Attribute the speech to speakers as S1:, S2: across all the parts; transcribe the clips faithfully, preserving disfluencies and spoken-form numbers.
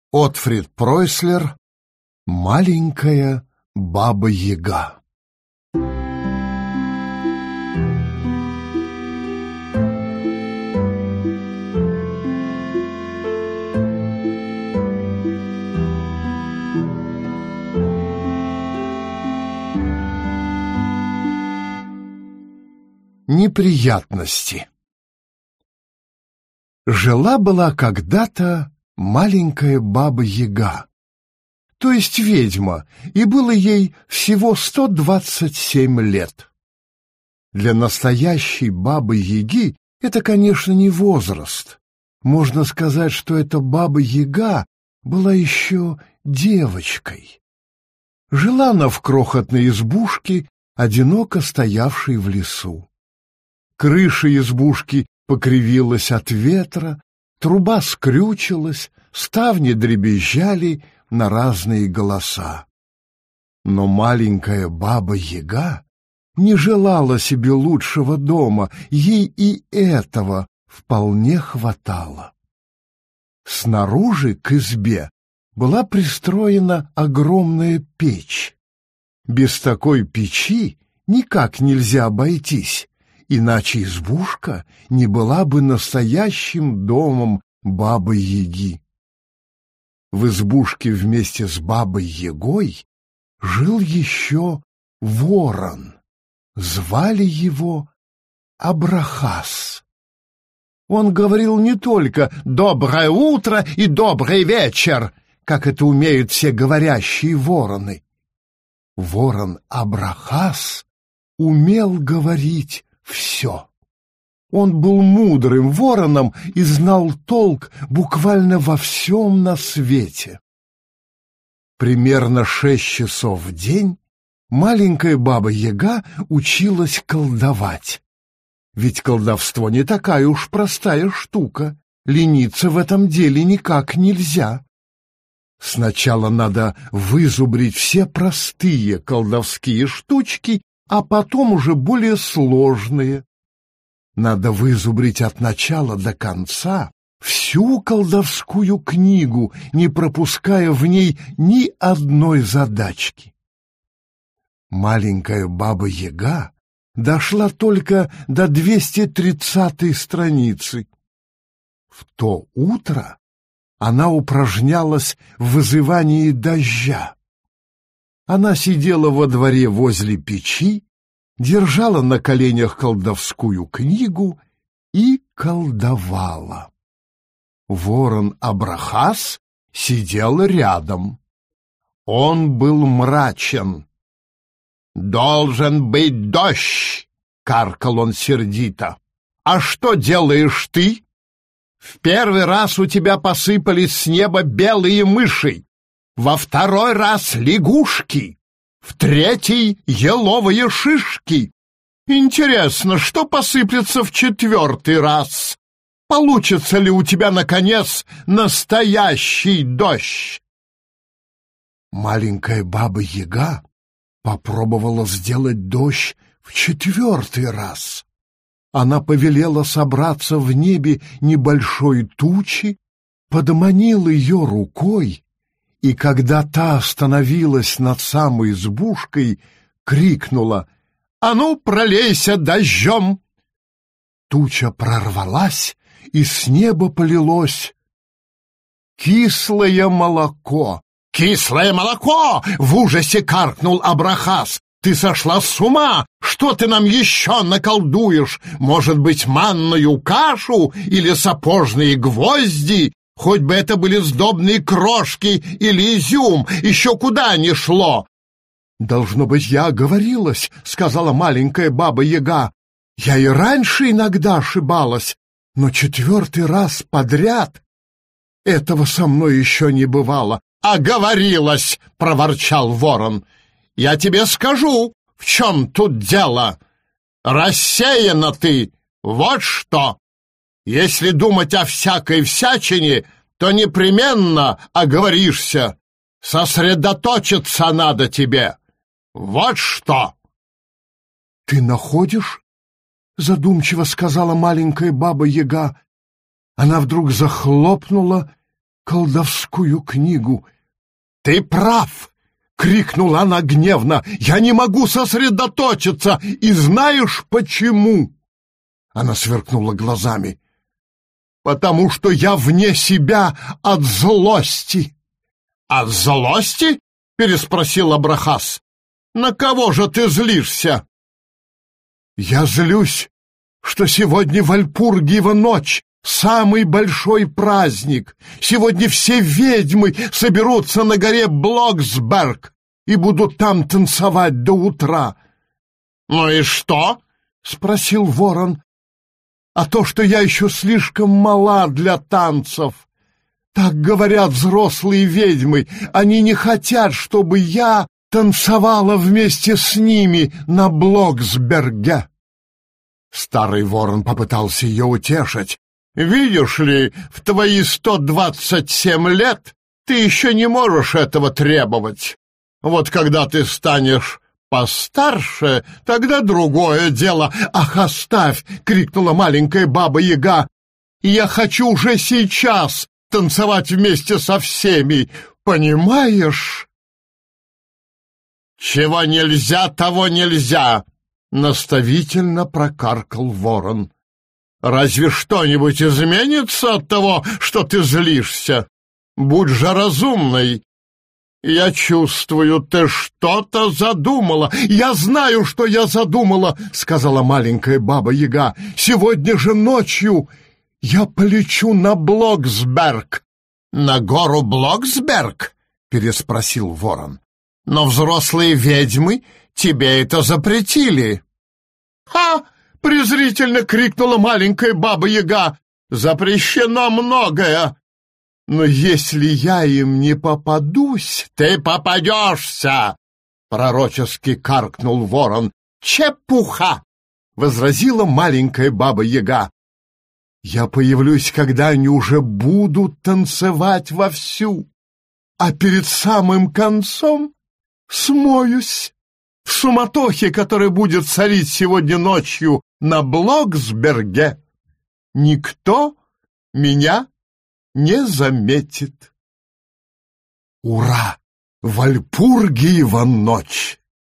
S1: Отфрид Пройслер «Маленькая баба-яга». Неприятности. Жила-была когда-то маленькая баба-яга, то есть ведьма, и было ей всего сто двадцать семь лет. Для настоящей бабы-яги это, конечно, не возраст. Можно сказать, что эта баба-яга была еще девочкой. Жила она в крохотной избушке, одиноко стоявшей в лесу. Крыша избушки покривилась от ветра, труба скрючилась, ставни дребезжали на разные голоса. Но маленькая баба-яга не желала себе лучшего дома, ей и этого вполне хватало. Снаружи к избе была пристроена огромная печь. Без такой печи никак нельзя обойтись, иначе избушка не была бы настоящим домом бабы-яги. В избушке вместе с бабой-ягой жил еще ворон. Звали его Абрахас. Он говорил не только «доброе утро» и «добрый вечер», как это умеют все говорящие вороны. Ворон Абрахас умел говорить все. Он был мудрым вороном и знал толк буквально во всем на свете. Примерно шесть часов в день маленькая баба-яга училась колдовать. Ведь колдовство не такая уж простая штука, лениться в этом деле никак нельзя. Сначала надо вызубрить все простые колдовские штучки, а потом уже более сложные. Надо вызубрить от начала до конца всю колдовскую книгу, не пропуская в ней ни одной задачки. Маленькая баба-яга дошла только до двести тридцатой страницы. В то утро она упражнялась в вызывании дождя. Она сидела во дворе возле печи, держала на коленях колдовскую книгу и колдовала. Ворон Абрахас сидел рядом. Он был мрачен. «Должен быть дождь!» — каркал он сердито. «А что делаешь ты? В первый раз у тебя посыпались с неба белые мыши, во второй раз лягушки, в третий — еловые шишки. Интересно, что посыплется в четвертый раз? Получится ли у тебя, наконец, настоящий дождь?» Маленькая баба-яга попробовала сделать дождь в четвертый раз. Она повелела собраться в небе небольшой тучи, подманила ее рукой, и когда та остановилась над самой избушкой, крикнула: «А ну, пролейся дождем!» Туча прорвалась, и с неба полилось кислое молоко. «Кислое молоко!» — в ужасе каркнул Абрахас. «Ты сошла с ума! Что ты нам еще наколдуешь? Может быть, манную кашу или сапожные гвозди? Хоть бы это были сдобные крошки или изюм, еще куда ни шло!» «Должно быть, я оговорилась», — сказала маленькая баба-яга. «Я и раньше иногда ошибалась, но четвертый раз подряд этого со мной еще не бывало». «Оговорилась!» — проворчал ворон. «Я тебе скажу, в чем тут дело. Рассеяна ты, вот что! Если думать о всякой всячине, то непременно оговоришься. Сосредоточиться надо тебе. Вот что!» «Ты находишь?» — задумчиво сказала маленькая баба-яга. Она вдруг захлопнула колдовскую книгу. «Ты прав!» — крикнула она гневно. «Я не могу сосредоточиться, и знаешь почему?» Она сверкнула глазами. «Потому что я вне себя от злости». «От злости?» — переспросил Абрахас. «На кого же ты злишься?» «Я злюсь, что сегодня Вальпургиева ночь, самый большой праздник. Сегодня все ведьмы соберутся на горе Блоксберг и будут там танцевать до утра». «Ну и что?» — спросил ворон. «А то, что я еще слишком мала для танцев. Так говорят взрослые ведьмы. Они не хотят, чтобы я танцевала вместе с ними на Блоксберге». Старый ворон попытался ее утешить. «Видишь ли, в твои сто двадцать семь лет ты еще не можешь этого требовать. Вот когда ты станешь постарше, тогда другое дело». «Ах, оставь!» — крикнула маленькая баба-яга. «Я хочу уже сейчас танцевать вместе со всеми, понимаешь?» «Чего нельзя, того нельзя!» — наставительно прокаркал ворон. «Разве что-нибудь изменится от того, что ты злишься? Будь же разумной. Я чувствую, ты что-то задумала». «Я знаю, что я задумала», — сказала маленькая баба-яга. «Сегодня же ночью я полечу на Блоксберг». «На гору Блоксберг?» — переспросил ворон. «Но взрослые ведьмы тебе это запретили». «Ха!» — презрительно крикнула маленькая баба-яга. «Запрещено многое. Но если я им не попадусь...» «Ты попадешься!» — пророчески каркнул ворон. «Чепуха!» — возразила маленькая баба-яга. «Я появлюсь, когда они уже будут танцевать вовсю, а перед самым концом смоюсь. В суматохе, которая будет царить сегодня ночью на Блоксберге, никто меня не заметит». Ура! Вальпургиева ночь!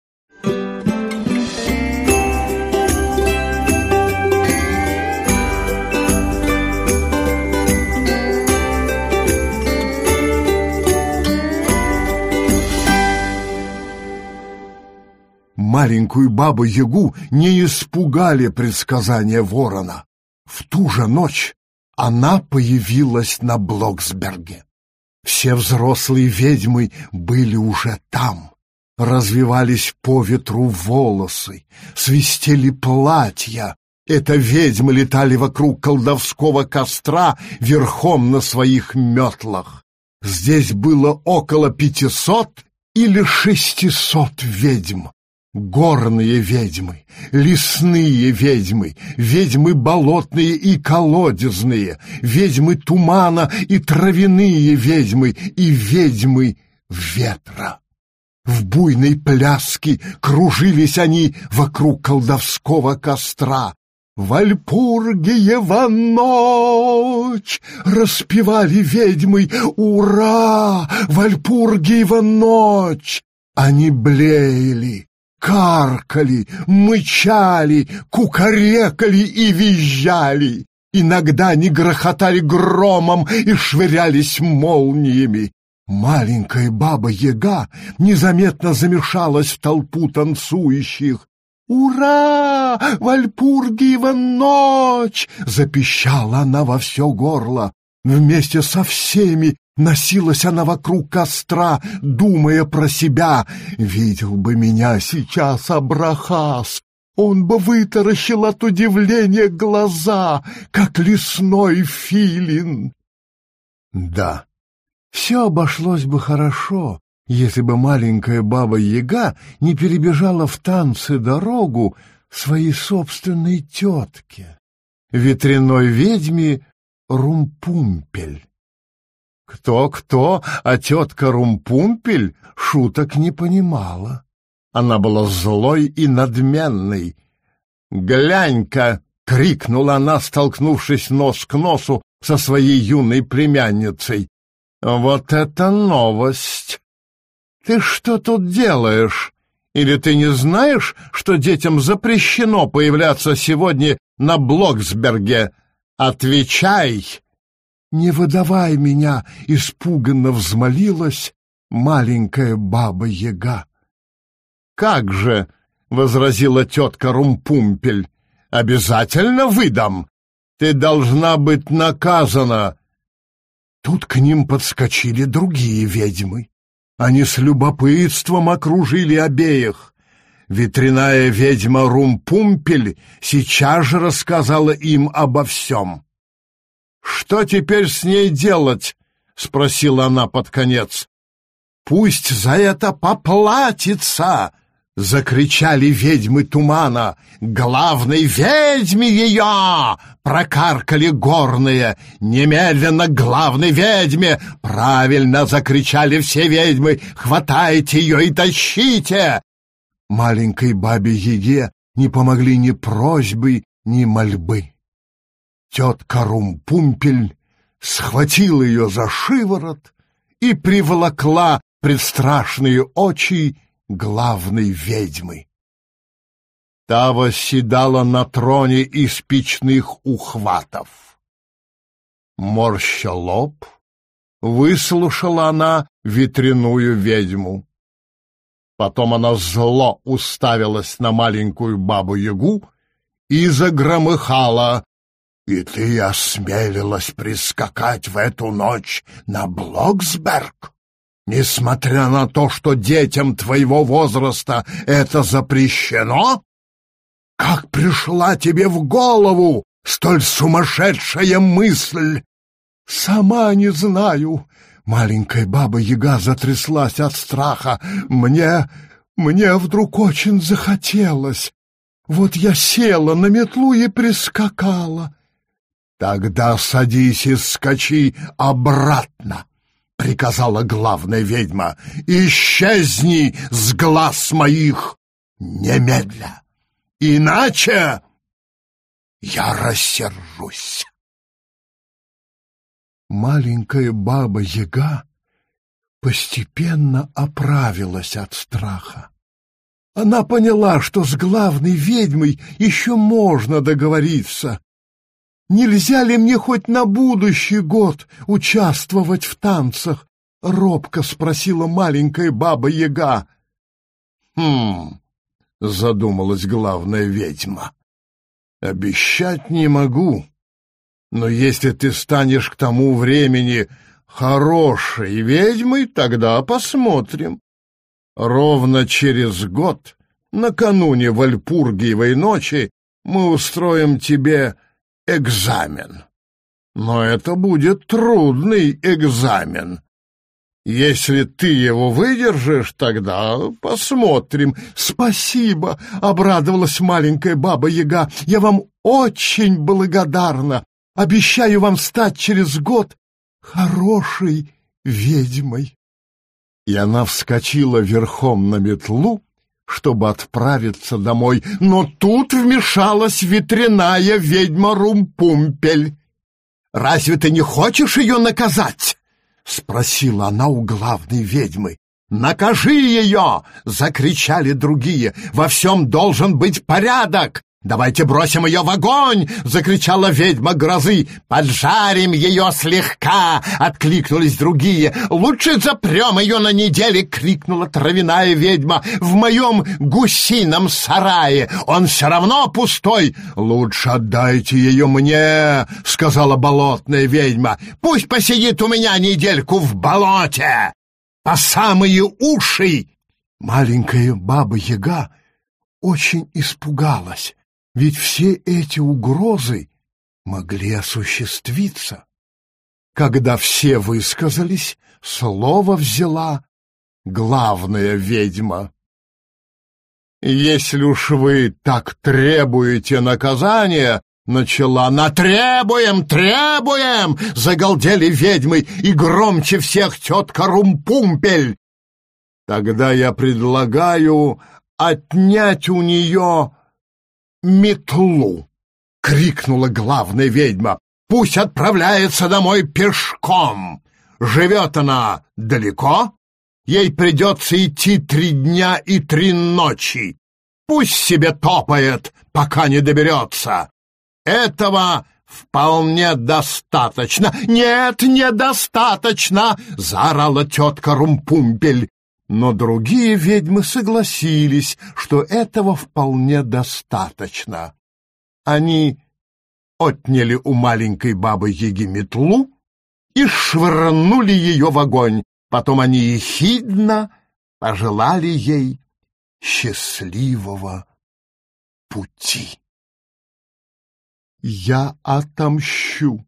S1: Маленькую бабу-ягу не испугали предсказания ворона. В ту же ночь она появилась на Блоксберге. Все взрослые ведьмы были уже там. Развивались по ветру волосы, свистели платья. Это ведьмы летали вокруг колдовского костра верхом на своих метлах. Здесь было около пятисот или шестисот ведьм. Горные ведьмы, лесные ведьмы, ведьмы болотные и колодезные, ведьмы тумана и травяные ведьмы, и ведьмы ветра. В буйной пляске кружились они вокруг колдовского костра. «Вальпургиева ночь!» — распевали ведьмы. «Ура! Вальпургиева ночь!» Они блеяли, каркали, мычали, кукарекали и визжали. Иногда они грохотали громом и швырялись молниями. Маленькая баба-яга незаметно замешалась в толпу танцующих. «Ура! Вальпургиева ночь!» — запищала она во все горло. Вместе со всеми носилась она вокруг костра, думая про себя. «Видел бы меня сейчас Абрахас, он бы вытаращил от удивления глаза, как лесной филин». Да, все обошлось бы хорошо, если бы маленькая баба-яга не перебежала в танцы дорогу своей собственной тетке, ветряной ведьме Румпумпель. Кто-кто, а тетка Румпумпель шуток не понимала. Она была злой и надменной. «Глянь-ка!» — крикнула она, столкнувшись нос к носу со своей юной племянницей. Вот это новость! Ты что тут делаешь? Или ты не знаешь, что детям запрещено появляться сегодня на Блоксберге? Отвечай!» «Не выдавай меня!» — испуганно взмолилась маленькая баба-яга. «Как же!» — возразила тетка Румпумпель. «Обязательно выдам! Ты должна быть наказана!» Тут к ним подскочили другие ведьмы. Они с любопытством окружили обеих. Ветряная ведьма Румпумпель сейчас же рассказала им обо всем. «Что теперь с ней делать?» — спросила она под конец. «Пусть за это поплатится!» — закричали ведьмы тумана. «Главной ведьме ее!» — прокаркали горные. «Немедленно главной ведьме!» — правильно закричали все ведьмы. «Хватайте ее и тащите!» Маленькой бабе-яге не помогли ни просьбы, ни мольбы. Тетка Румпумпель схватила ее за шиворот и приволокла пред страшные очи главной ведьмы. Та восседала на троне из печных ухватов. Морща лоб, выслушала она ветряную ведьму. Потом она зло уставилась на маленькую бабу-ягу и загромыхала: «И ты осмелилась прискакать в эту ночь на Блоксберг? Несмотря на то, что детям твоего возраста это запрещено? Как пришла тебе в голову столь сумасшедшая мысль?» «Сама не знаю». Маленькая баба-яга затряслась от страха. «Мне... мне вдруг очень захотелось. Вот я села на метлу и прискакала». «Тогда садись и скачи обратно», — приказала главная ведьма. «Исчезни с глаз моих немедля, иначе я рассержусь». Маленькая баба-яга постепенно оправилась от страха. Она поняла, что с главной ведьмой еще можно договориться. «Нельзя ли мне хоть на будущий год участвовать в танцах?» — робко спросила маленькая баба-яга. «Хм...» — задумалась главная ведьма. «Обещать не могу, но если ты станешь к тому времени хорошей ведьмой, тогда посмотрим. Ровно через год, накануне Вальпургиевой ночи, мы устроим тебе экзамен. Но это будет трудный экзамен. Если ты его выдержишь, тогда посмотрим». «Спасибо», — обрадовалась маленькая баба-яга. «Я вам очень благодарна. Обещаю вам стать через год хорошей ведьмой». И она вскочила верхом на метлу, чтобы отправиться домой. Но тут вмешалась ветряная ведьма Румпумпель. «Разве ты не хочешь ее наказать?» — спросила она у главной ведьмы. «Накажи ее!» — закричали другие. «Во всем должен быть порядок!» «Давайте бросим ее в огонь!» — закричала ведьма грозы. «Поджарим ее слегка!» — откликнулись другие. «Лучше запрем ее на неделе!» — крикнула травяная ведьма. «В моем гусином сарае! Он все равно пустой!» «Лучше отдайте ее мне!» — сказала болотная ведьма. «Пусть посидит у меня недельку в болоте! По самые уши!» Маленькая баба-яга очень испугалась. Ведь все эти угрозы могли осуществиться. Когда все высказались, слово взяла главная ведьма. «Если уж вы так требуете наказания, — начала она, — требуем, требуем!» — загалдели ведьмы, и громче всех тетка Румпумпель. «Тогда я предлагаю отнять у нее метлу!» — крикнула главная ведьма. «Пусть отправляется домой пешком! Живет она далеко, ей придется идти три дня и три ночи. Пусть себе топает, пока не доберется. Этого вполне достаточно. Нет, недостаточно, заорала тетка Румпумпель. Но другие ведьмы согласились, что этого вполне достаточно. Они отняли у маленькой бабы-яги метлу и швырнули ее в огонь. Потом они ехидно пожелали ей счастливого пути. Я отомщу.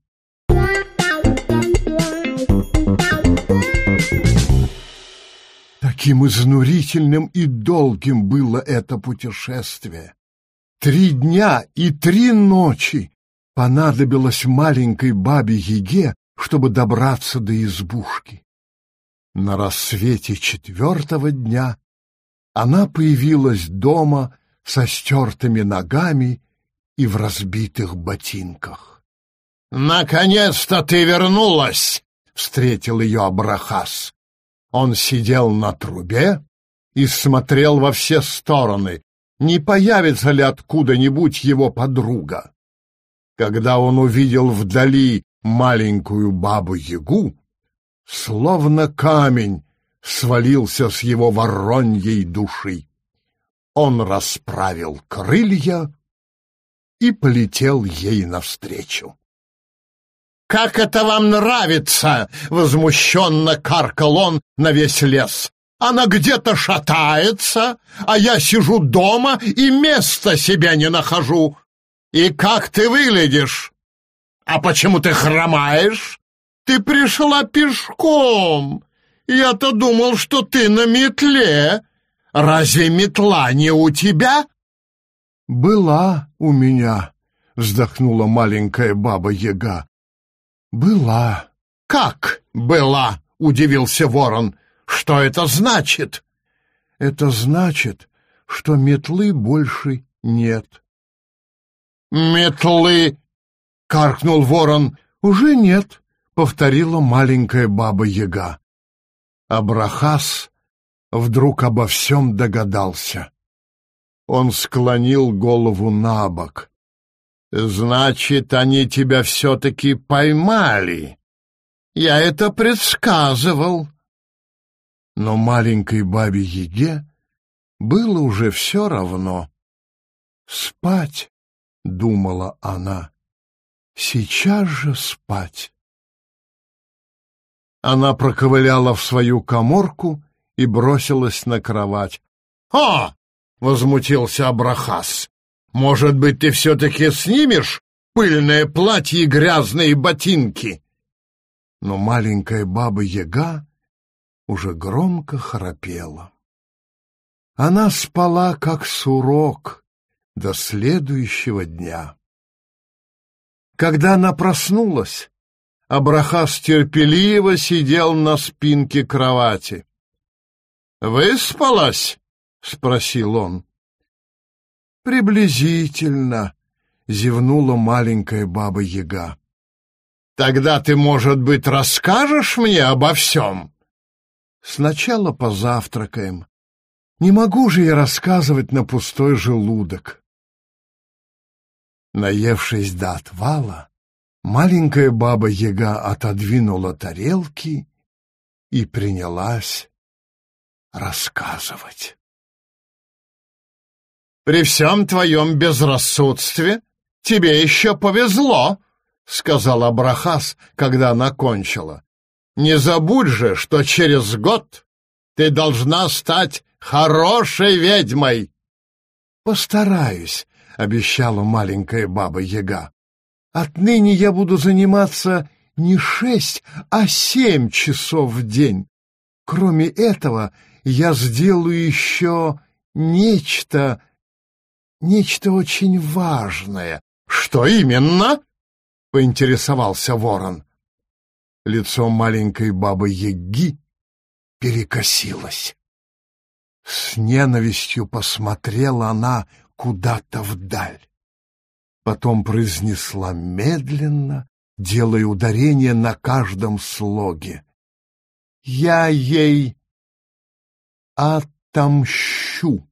S1: Таким изнурительным и долгим было это путешествие. Три дня и три ночи понадобилось маленькой бабе-яге, чтобы добраться до избушки. На рассвете четвертого дня она появилась дома со стертыми ногами и в разбитых ботинках. «Наконец-то ты вернулась!» — встретил ее Абрахас. Он сидел на трубе и смотрел во все стороны, не появится ли откуда-нибудь его подруга. Когда он увидел вдали маленькую бабу-ягу, словно камень свалился с его вороньей души. Он расправил крылья и полетел ей навстречу. «Как это вам нравится?» — возмущенно каркал он на весь лес. «Она где-то шатается, а я сижу дома и места себе не нахожу. И как ты выглядишь? А почему ты хромаешь? Ты пришла пешком. Я-то думал, что ты на метле. Разве метла не у тебя?» «Была у меня», — вздохнула маленькая баба-яга. «Была». «Как была?» — удивился ворон. «Что это значит?» «Это значит, что метлы больше нет». «Метлы?» — каркнул ворон. «Уже нет», — повторила маленькая баба-яга. Абрахас вдруг обо всем догадался. Он склонил голову на бок. «Значит, они тебя все-таки поймали. Я это предсказывал». Но маленькой бабе-яге было уже все равно. «Спать», — думала она, — «сейчас же спать». Она проковыляла в свою каморку и бросилась на кровать. «А!» — возмутился Абрахас. «Может быть, ты все-таки снимешь пыльное платье и грязные ботинки?» Но маленькая баба-яга уже громко храпела. Она спала, как сурок, до следующего дня. Когда она проснулась, Абрахас терпеливо сидел на спинке кровати. «Выспалась?» — спросил он. «Приблизительно», — зевнула маленькая баба-яга. «Тогда ты, может быть, расскажешь мне обо всем?» «Сначала позавтракаем. Не могу же я рассказывать на пустой желудок». Наевшись до отвала, маленькая баба-яга отодвинула тарелки и принялась рассказывать. «При всем твоем безрассудстве тебе еще повезло», — сказал Абрахас, когда она кончила. «Не забудь же, что через год ты должна стать хорошей ведьмой». «Постараюсь», — обещала маленькая баба-яга. «Отныне я буду заниматься не шесть, а семь часов в день. Кроме этого, я сделаю еще нечто... нечто очень важное». «Что именно?» — поинтересовался ворон. Лицо маленькой бабы-яги перекосилось. С ненавистью посмотрела она куда-то вдаль. Потом произнесла медленно, делая ударение на каждом слоге. я ей отомщу.